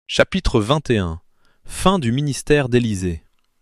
Chapitre 21. Fin du ministère d'Élisée.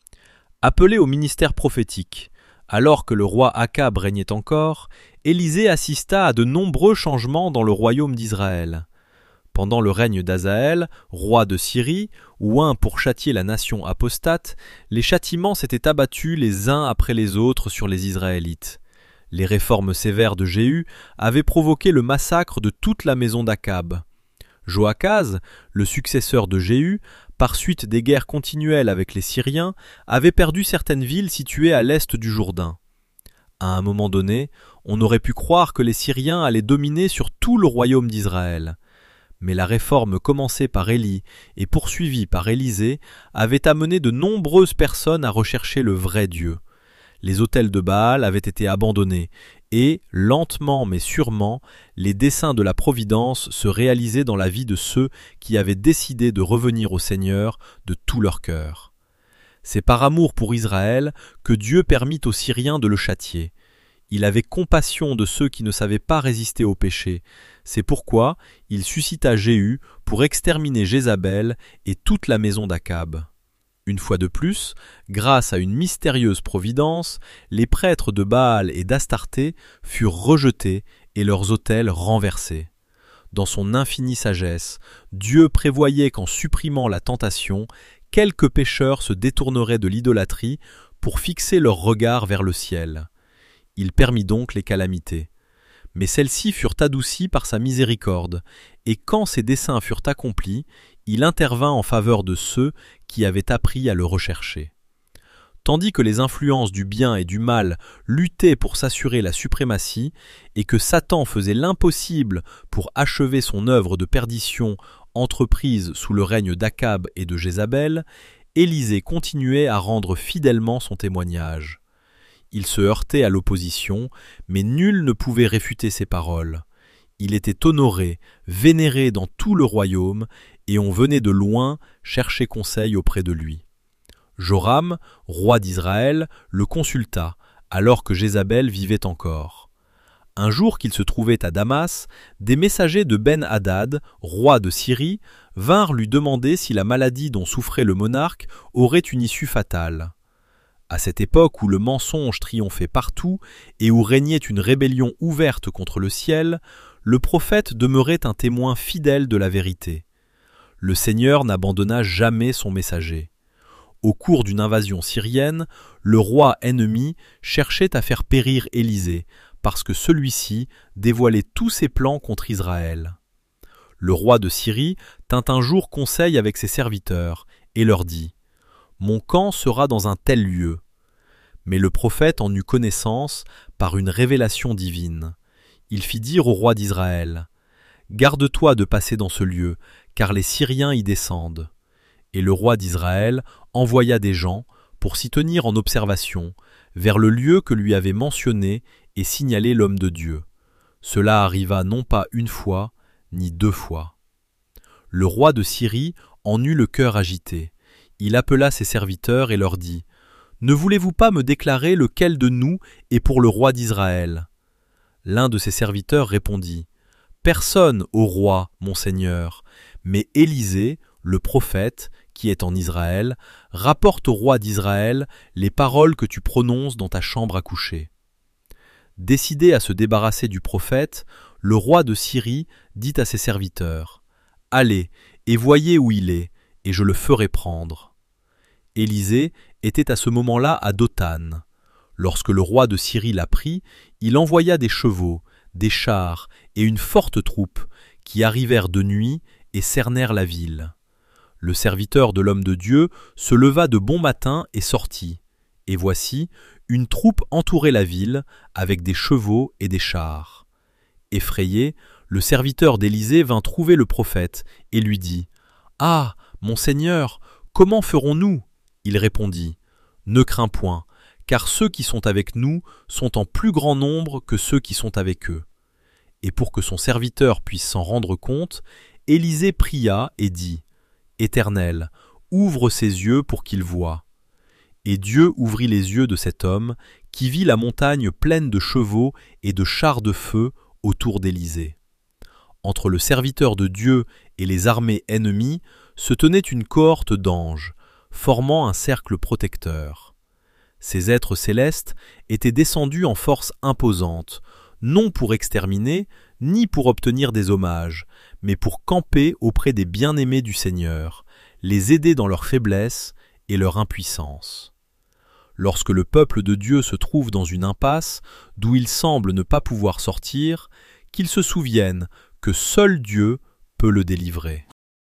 Appelé au ministère prophétique, alors que le roi Akab régnait encore, Élisée assista à de nombreux changements dans le royaume d'Israël. Pendant le règne d'Azaël, roi de Syrie, oint pour châtier la nation apostate, les châtiments s'étaient abattus les uns après les autres sur les Israélites. Les réformes sévères de Jéhu avaient provoqué le massacre de toute la maison d'Akab. Joachaz, le successeur de Jéhu, par suite des guerres continuelles avec les Syriens, avait perdu certaines villes situées à l'est du Jourdain. À un moment donné, on aurait pu croire que les Syriens allaient dominer sur tout le royaume d'Israël. Mais la réforme commencée par Élie et poursuivie par Élisée avait amené de nombreuses personnes à rechercher le vrai Dieu. Les autels de Baal avaient été abandonnés et, lentement mais sûrement, les desseins de la Providence se réalisaient dans la vie de ceux qui avaient décidé de revenir au Seigneur de tout leur cœur. C'est par amour pour Israël que Dieu permit aux Syriens de le châtier. Il avait compassion de ceux qui ne savaient pas résister au péché. C'est pourquoi il suscita Jéhu pour exterminer Jézabel et toute la maison d'Akab. Une fois de plus, grâce à une mystérieuse providence, les prêtres de Baal et d'Astarté furent rejetés et leurs autels renversés. Dans son infinie sagesse, Dieu prévoyait qu'en supprimant la tentation, quelques pécheurs se détourneraient de l'idolâtrie pour fixer leur regard vers le ciel. Il permit donc les calamités. Mais celles-ci furent adoucies par sa miséricorde, et quand ses desseins furent accomplis, il intervint en faveur de ceux qui avaient appris à le rechercher. Tandis que les influences du bien et du mal luttaient pour s'assurer la suprématie, et que Satan faisait l'impossible pour achever son œuvre de perdition entreprise sous le règne d'Akab et de Jézabel, Élisée continuait à rendre fidèlement son témoignage. Il se heurtait à l'opposition, mais nul ne pouvait réfuter ses paroles. Il était honoré, vénéré dans tout le royaume, et on venait de loin chercher conseil auprès de lui. Joram, roi d'Israël, le consulta, alors que Jézabel vivait encore. Un jour qu'il se trouvait à Damas, des messagers de Ben-Hadad, roi de Syrie, vinrent lui demander si la maladie dont souffrait le monarque aurait une issue fatale. À cette époque où le mensonge triomphait partout et où régnait une rébellion ouverte contre le ciel, le prophète demeurait un témoin fidèle de la vérité. Le Seigneur n'abandonna jamais son messager. Au cours d'une invasion syrienne, le roi ennemi cherchait à faire périr Élisée, parce que celui-ci dévoilait tous ses plans contre Israël. Le roi de Syrie tint un jour conseil avec ses serviteurs et leur dit « Mon camp sera dans un tel lieu. » Mais le prophète en eut connaissance par une révélation divine. Il fit dire au roi d'Israël « Garde-toi de passer dans ce lieu, car les Syriens y descendent. » Et le roi d'Israël envoya des gens pour s'y tenir en observation, vers le lieu que lui avait mentionné et signalé l'homme de Dieu. Cela arriva non pas une fois, ni deux fois. Le roi de Syrie en eut le cœur agité. Il appela ses serviteurs et leur dit « Ne voulez-vous pas me déclarer lequel de nous est pour le roi d'Israël ?» L'un de ses serviteurs répondit « Personne, ô roi, mon seigneur, mais Élisée, le prophète, qui est en Israël, rapporte au roi d'Israël les paroles que tu prononces dans ta chambre à coucher. » Décidé à se débarrasser du prophète, le roi de Syrie dit à ses serviteurs « Allez, et voyez où il est, et je le ferai prendre. » Élisée était à ce moment-là à Dothan. Lorsque le roi de Syrie l'apprit, il envoya des chevaux, des chars et une forte troupe qui arrivèrent de nuit et cernèrent la ville. Le serviteur de l'homme de Dieu se leva de bon matin et sortit. Et voici, une troupe entourait la ville avec des chevaux et des chars. Effrayé, le serviteur d'Élisée vint trouver le prophète et lui dit « Ah, mon Seigneur, comment ferons-nous » Il répondit « Ne crains point, car ceux qui sont avec nous sont en plus grand nombre que ceux qui sont avec eux. » Et pour que son serviteur puisse s'en rendre compte, Élisée pria et dit « Éternel, ouvre ses yeux pour qu'il voie. » Et Dieu ouvrit les yeux de cet homme, qui vit la montagne pleine de chevaux et de chars de feu autour d'Élisée. entre le serviteur de Dieu et les armées ennemies, se tenait une cohorte d'anges, formant un cercle protecteur. Ces êtres célestes étaient descendus en force imposante, non pour exterminer, ni pour obtenir des hommages, mais pour camper auprès des bien-aimés du Seigneur, les aider dans leur faiblesse et leur impuissance. Lorsque le peuple de Dieu se trouve dans une impasse d'où il semble ne pas pouvoir sortir, qu'il se souvienne que seul Dieu peut le délivrer.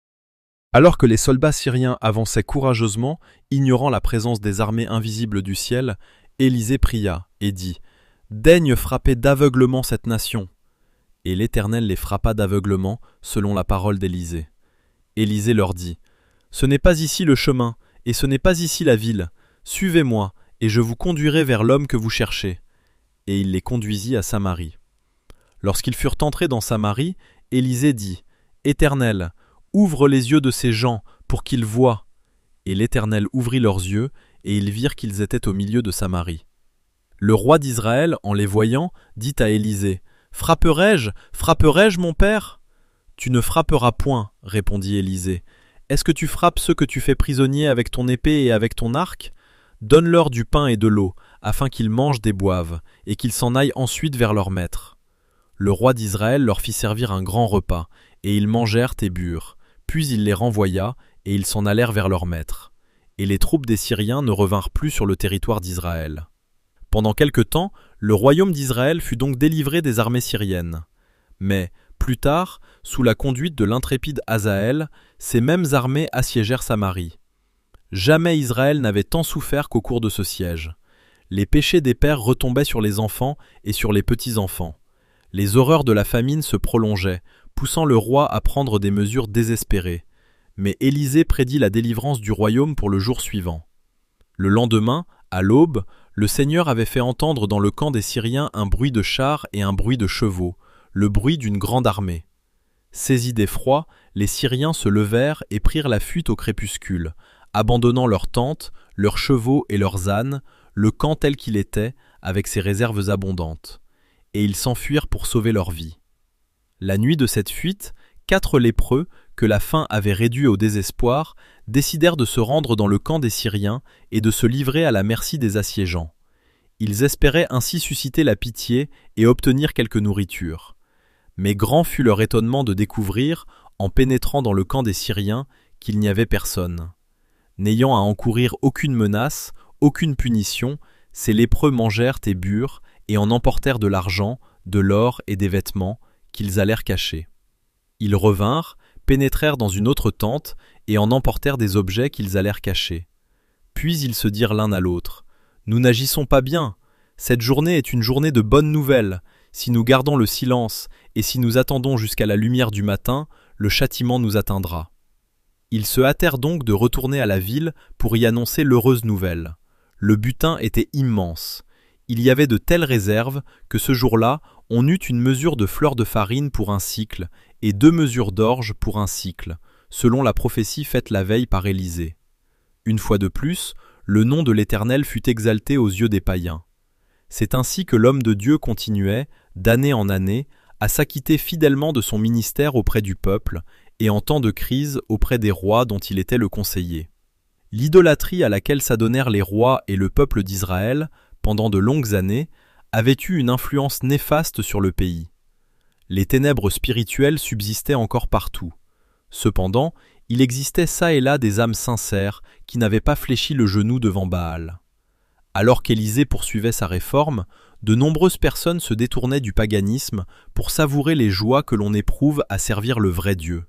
Alors que les soldats syriens avançaient courageusement, ignorant la présence des armées invisibles du ciel, Élisée pria et dit « Daigne frapper d'aveuglement cette nation !» Et l'Éternel les frappa d'aveuglement, selon la parole d'Élisée. Élisée leur dit « Ce n'est pas ici le chemin, et ce n'est pas ici la ville. Suivez-moi, et je vous conduirai vers l'homme que vous cherchez. » Et il les conduisit à Samarie. Lorsqu'ils furent entrés dans Samarie, Élisée dit « Éternel, ouvre les yeux de ces gens pour qu'ils voient. » Et l'Éternel ouvrit leurs yeux, et ils virent qu'ils étaient au milieu de Samarie. Le roi d'Israël, en les voyant, dit à Élisée « Frapperai-je, mon père ?» « Tu ne frapperas point, répondit Élisée. « Est-ce que tu frappes ceux que tu fais prisonniers avec ton épée et avec ton arc ? Donne-leur du pain et de l'eau, afin qu'ils mangent et boivent, et qu'ils s'en aillent ensuite vers leur maître. » Le roi d'Israël leur fit servir un grand repas, et ils mangèrent et burent. Puis il les renvoya, et ils s'en allèrent vers leur maître. Et les troupes des Syriens ne revinrent plus sur le territoire d'Israël. Pendant quelque temps, le royaume d'Israël fut donc délivré des armées syriennes. Mais, plus tard, sous la conduite de l'intrépide Hazaël, ces mêmes armées assiégèrent Samarie. Jamais Israël n'avait tant souffert qu'au cours de ce siège. Les péchés des pères retombaient sur les enfants et sur les petits-enfants. Les horreurs de la famine se prolongeaient, poussant le roi à prendre des mesures désespérées. Mais Élisée prédit la délivrance du royaume pour le jour suivant. Le lendemain, à l'aube, le Seigneur avait fait entendre dans le camp des Syriens un bruit de chars et un bruit de chevaux, le bruit d'une grande armée. Saisis d'effroi, les Syriens se levèrent et prirent la fuite au crépuscule, abandonnant leurs tentes, leurs chevaux et leurs ânes, le camp tel qu'il était, avec ses réserves abondantes. Et ils s'enfuirent pour sauver leur vie. La nuit de cette fuite, 4 lépreux, que la faim avait réduits au désespoir, décidèrent de se rendre dans le camp des Syriens et de se livrer à la merci des assiégeants. Ils espéraient ainsi susciter la pitié et obtenir quelque nourriture. Mais grand fut leur étonnement de découvrir, en pénétrant dans le camp des Syriens, qu'il n'y avait personne. N'ayant à encourir aucune menace, aucune punition, ces lépreux mangèrent et burent, et en emportèrent de l'argent, de l'or et des vêtements, qu'ils allèrent cacher. Ils revinrent, pénétrèrent dans une autre tente, et en emportèrent des objets qu'ils allèrent cacher. Puis ils se dirent l'un à l'autre « Nous n'agissons pas bien. Cette journée est une journée de bonnes nouvelles. Si nous gardons le silence, et si nous attendons jusqu'à la lumière du matin, le châtiment nous atteindra. » Ils se hâtèrent donc de retourner à la ville pour y annoncer l'heureuse nouvelle. Le butin était immense. Il y avait de telles réserves que ce jour-là, on eut une mesure de fleur de farine pour un cycle et 2 mesures d'orge pour un cycle, selon la prophétie faite la veille par Élisée. Une fois de plus, le nom de l'Éternel fut exalté aux yeux des païens. C'est ainsi que l'homme de Dieu continuait, d'année en année, à s'acquitter fidèlement de son ministère auprès du peuple et en temps de crise auprès des rois dont il était le conseiller. L'idolâtrie à laquelle s'adonnèrent les rois et le peuple d'Israël, pendant de longues années, avait eu une influence néfaste sur le pays. Les ténèbres spirituelles subsistaient encore partout. Cependant, il existait çà et là des âmes sincères qui n'avaient pas fléchi le genou devant Baal. Alors qu'Élisée poursuivait sa réforme, de nombreuses personnes se détournaient du paganisme pour savourer les joies que l'on éprouve à servir le vrai Dieu.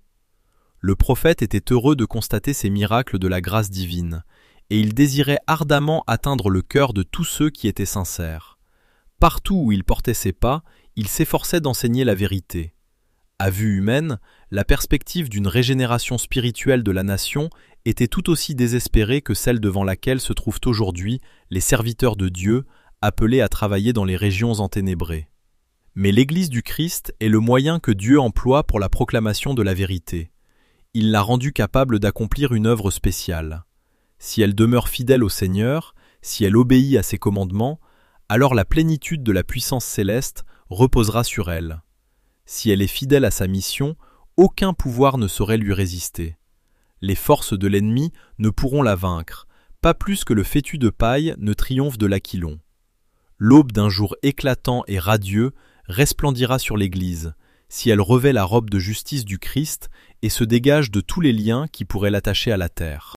Le prophète était heureux de constater ces miracles de la grâce divine, et il désirait ardemment atteindre le cœur de tous ceux qui étaient sincères. Partout où il portait ses pas, il s'efforçait d'enseigner la vérité. À vue humaine, la perspective d'une régénération spirituelle de la nation était tout aussi désespérée que celle devant laquelle se trouvent aujourd'hui les serviteurs de Dieu, appelés à travailler dans les régions enténébrées. Mais l'Église du Christ est le moyen que Dieu emploie pour la proclamation de la vérité. Il l'a rendue capable d'accomplir une œuvre spéciale. Si elle demeure fidèle au Seigneur, si elle obéit à ses commandements, alors la plénitude de la puissance céleste reposera sur elle. Si elle est fidèle à sa mission, aucun pouvoir ne saurait lui résister. Les forces de l'ennemi ne pourront la vaincre, pas plus que le fétu de paille ne triomphe de l'Aquilon. L'aube d'un jour éclatant et radieux resplendira sur l'Église, si elle revêt la robe de justice du Christ et se dégage de tous les liens qui pourraient l'attacher à la terre.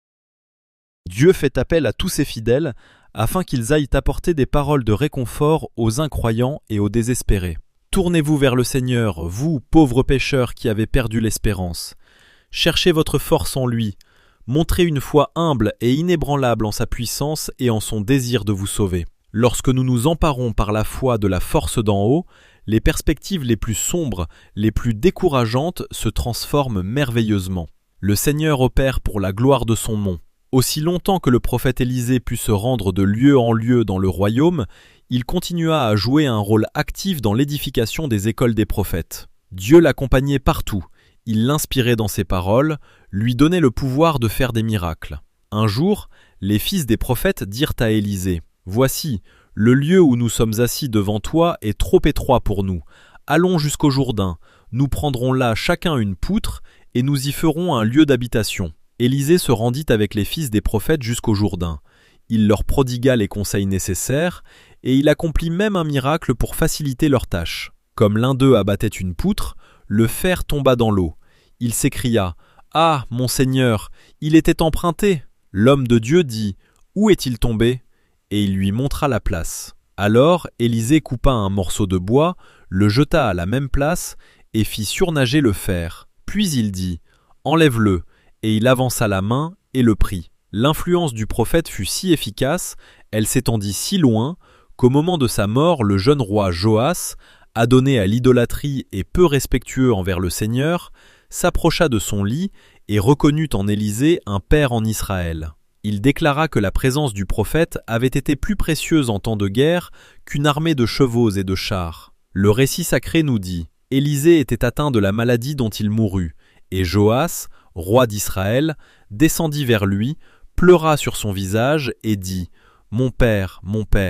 Dieu fait appel à tous ses fidèles afin qu'ils aillent apporter des paroles de réconfort aux incroyants et aux désespérés. Tournez-vous vers le Seigneur, vous, pauvres pécheurs qui avez perdu l'espérance. Cherchez votre force en lui, montrez une foi humble et inébranlable en sa puissance et en son désir de vous sauver. Lorsque nous nous emparons par la foi de la force d'en haut, les perspectives les plus sombres, les plus décourageantes se transforment merveilleusement. Le Seigneur opère pour la gloire de son nom. Aussi longtemps que le prophète Élisée put se rendre de lieu en lieu dans le royaume, il continua à jouer un rôle actif dans l'édification des écoles des prophètes. Dieu l'accompagnait partout, il l'inspirait dans ses paroles, lui donnait le pouvoir de faire des miracles. Un jour, les fils des prophètes dirent à Élisée : « Voici, le lieu où nous sommes assis devant toi est trop étroit pour nous. Allons jusqu'au Jourdain, nous prendrons là chacun une poutre et nous y ferons un lieu d'habitation. » Élisée se rendit avec les fils des prophètes jusqu'au Jourdain. Il leur prodigua les conseils nécessaires, et il accomplit même un miracle pour faciliter leur tâche. Comme l'un d'eux abattait une poutre, le fer tomba dans l'eau. Il s'écria : « Ah, mon Seigneur, il était emprunté !» L'homme de Dieu dit : « Où est-il tombé ?» Et il lui montra la place. Alors Élisée coupa un morceau de bois, le jeta à la même place, et fit surnager le fer. Puis il dit : « Enlève-le !» Et il avança la main et le prit. L'influence du prophète fut si efficace, elle s'étendit si loin, qu'au moment de sa mort, le jeune roi Joas, adonné à l'idolâtrie et peu respectueux envers le Seigneur, s'approcha de son lit et reconnut en Élisée un père en Israël. Il déclara que la présence du prophète avait été plus précieuse en temps de guerre qu'une armée de chevaux et de chars. Le récit sacré nous dit : Élisée était atteint de la maladie dont il mourut, et Joas, roi d'Israël, descendit vers lui, pleura sur son visage et dit : « Mon père,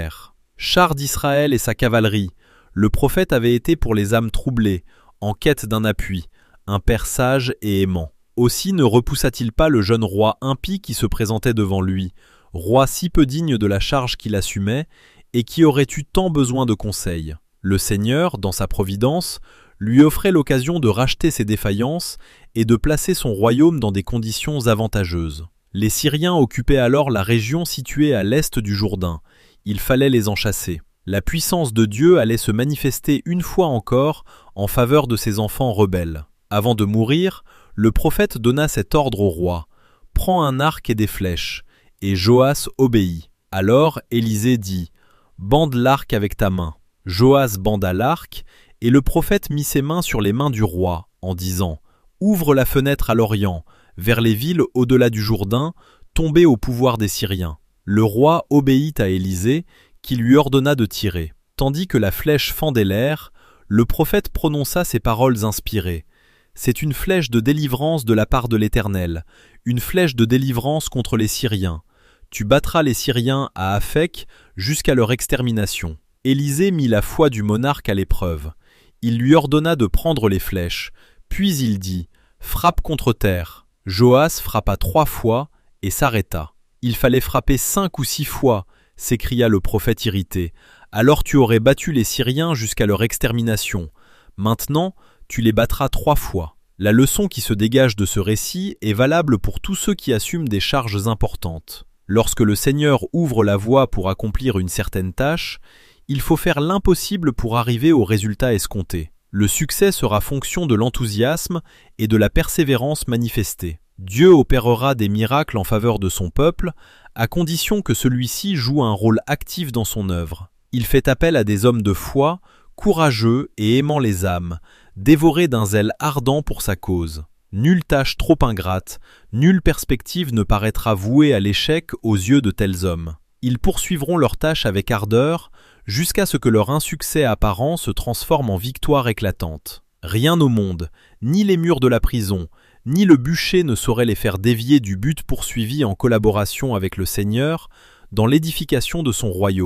char d'Israël et sa cavalerie, le prophète avait été pour les âmes troublées, en quête d'un appui, un père sage et aimant. Aussi ne repoussa-t-il pas le jeune roi impie qui se présentait devant lui, roi si peu digne de la charge qu'il assumait, et qui aurait eu tant besoin de conseils. Le Seigneur, dans sa providence, lui offrait l'occasion de racheter ses défaillances et de placer son royaume dans des conditions avantageuses. Les Syriens occupaient alors la région située à l'est du Jourdain. Il fallait les en chasser. La puissance de Dieu allait se manifester une fois encore en faveur de ses enfants rebelles. Avant de mourir, le prophète donna cet ordre au roi : « Prends un arc et des flèches. » Et Joas obéit. Alors Élisée dit : « Bande l'arc avec ta main. » Joas banda l'arc, et le prophète mit ses mains sur les mains du roi, en disant : « Ouvre la fenêtre à l'orient, vers les villes au-delà du Jourdain, tombées au pouvoir des Syriens. » Le roi obéit à Élisée, qui lui ordonna de tirer. Tandis que la flèche fendait l'air, le prophète prononça ces paroles inspirées : « C'est une flèche de délivrance de la part de l'Éternel, une flèche de délivrance contre les Syriens. Tu battras les Syriens à Aphek jusqu'à leur extermination. » Élisée mit la foi du monarque à l'épreuve. Il lui ordonna de prendre les flèches, puis il dit : « Frappe contre terre. » Joas frappa 3 fois et s'arrêta. « Il fallait frapper 5 ou 6 fois, » s'écria le prophète irrité. « Alors tu aurais battu les Syriens jusqu'à leur extermination. Maintenant, tu les battras 3 fois. » La leçon qui se dégage de ce récit est valable pour tous ceux qui assument des charges importantes. Lorsque le Seigneur ouvre la voie pour accomplir une certaine tâche, il faut faire l'impossible pour arriver au résultat escompté. Le succès sera fonction de l'enthousiasme et de la persévérance manifestée. Dieu opérera des miracles en faveur de son peuple, à condition que celui-ci joue un rôle actif dans son œuvre. Il fait appel à des hommes de foi, courageux et aimant les âmes, dévorés d'un zèle ardent pour sa cause. Nulle tâche trop ingrate, nulle perspective ne paraîtra vouée à l'échec aux yeux de tels hommes. Ils poursuivront leur tâche avec ardeur, jusqu'à ce que leur insuccès apparent se transforme en victoire éclatante. Rien au monde, ni les murs de la prison, ni le bûcher ne saurait les faire dévier du but poursuivi en collaboration avec le Seigneur dans l'édification de son royaume.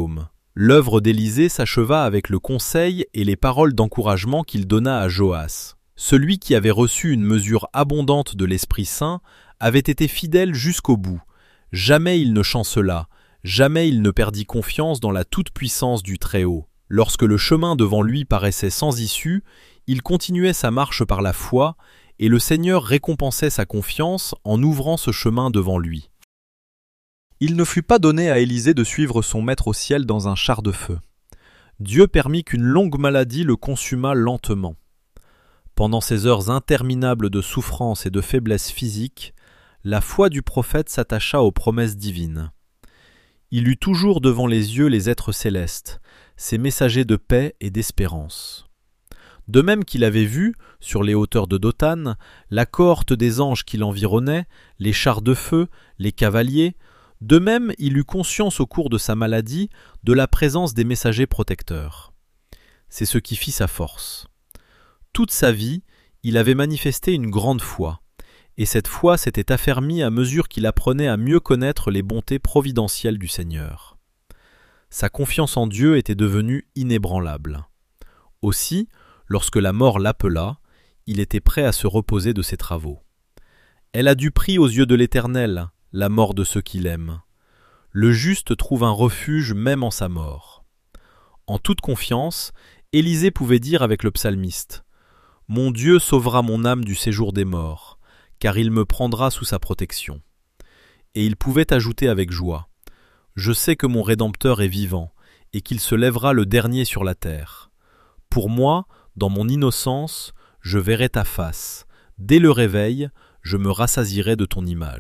L'œuvre d'Élisée s'acheva avec le conseil et les paroles d'encouragement qu'il donna à Joas. Celui qui avait reçu une mesure abondante de l'Esprit Saint avait été fidèle jusqu'au bout. Jamais il ne chancela, jamais il ne perdit confiance dans la toute-puissance du Très-Haut. Lorsque le chemin devant lui paraissait sans issue, il continuait sa marche par la foi, et le Seigneur récompensait sa confiance en ouvrant ce chemin devant lui. Il ne fut pas donné à Élisée de suivre son maître au ciel dans un char de feu. Dieu permit qu'une longue maladie le consumât lentement. Pendant ces heures interminables de souffrance et de faiblesse physique, la foi du prophète s'attacha aux promesses divines. Il eut toujours devant les yeux les êtres célestes, ces messagers de paix et d'espérance. De même qu'il avait vu, sur les hauteurs de Dothan, la cohorte des anges qui l'environnaient, les chars de feu, les cavaliers, de même il eut conscience au cours de sa maladie de la présence des messagers protecteurs. C'est ce qui fit sa force. Toute sa vie, il avait manifesté une grande foi, et cette foi s'était affermie à mesure qu'il apprenait à mieux connaître les bontés providentielles du Seigneur. Sa confiance en Dieu était devenue inébranlable. Aussi, lorsque la mort l'appela, il était prêt à se reposer de ses travaux. Elle a du prix aux yeux de l'Éternel, la mort de ceux qui l'aiment. Le juste trouve un refuge même en sa mort. En toute confiance, Élisée pouvait dire avec le psalmiste « Mon Dieu sauvera mon âme du séjour des morts, car il me prendra sous sa protection. » Et il pouvait ajouter avec joie « Je sais que mon Rédempteur est vivant, et qu'il se lèvera le dernier sur la terre. Pour moi, dans mon innocence, je verrai ta face. Dès le réveil, je me rassasierai de ton image. »